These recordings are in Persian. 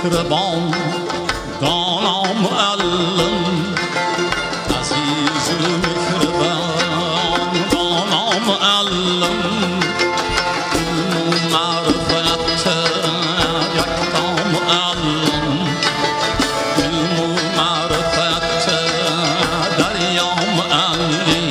مهربان دانا معلم عزیز مهربان دانا معلم علم و معرفت یکتا معلم علم و معرفت دریا معلم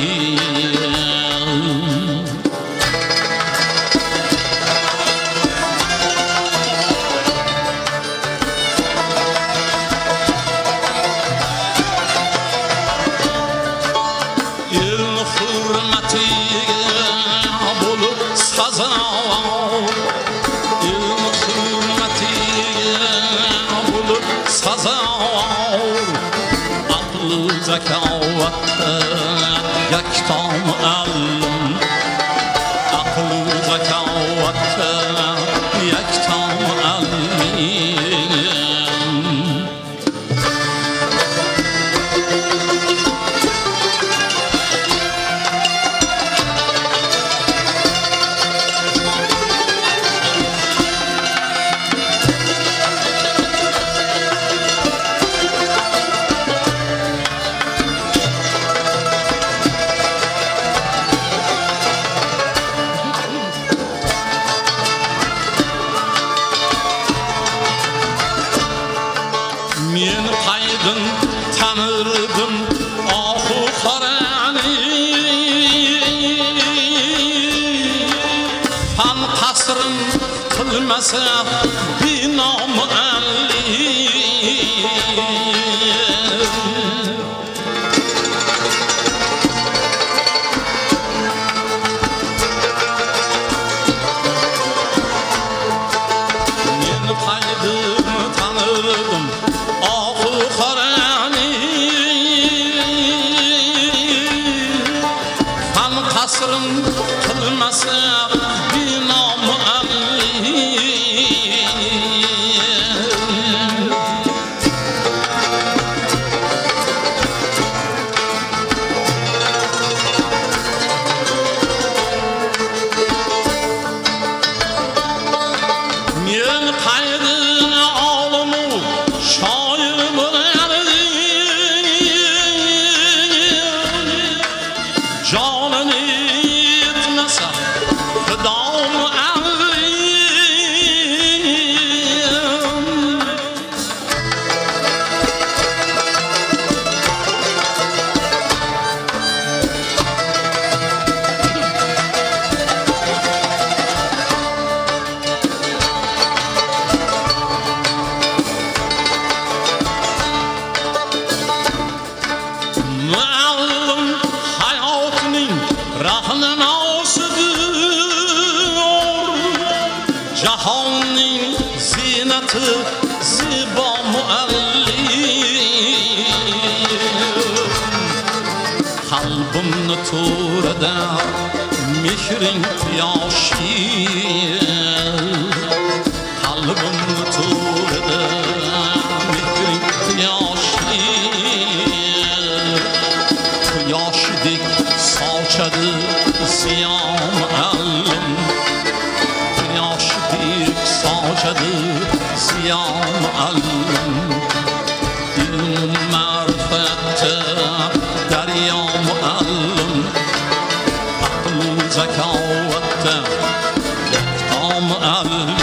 زکاوت یکتا معلم عقل زکاوت یکتا معلم Men qaydım tanırdım ahu qarani fan qasrım qilmasa binom ali Men qaydım tanırdım qasrım qilmasa binom ali men qaydim olimu shoir bo'lardim jonini yetmasa fidom ali muallim hayotning rahnanosıdır jahonning ziynati zibo muallim qalbimni to'rida mehring quyoshi qalbimni to'rida mehring quyoshi quyoshdek sochadi ziyo muallim quyoshdek sochadi ziyo muallim ilm ma'rifatda daryo muallim aql zakovatda yekta muallim